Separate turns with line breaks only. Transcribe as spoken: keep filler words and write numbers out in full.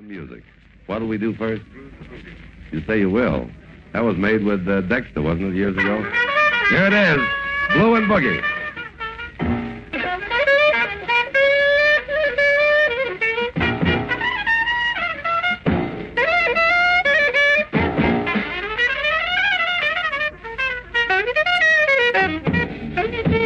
Music. What'll we do first? You say you will. That was made with uh, Dexter, wasn't it, years ago? Here it is, Blue and Boogie.
Thank you.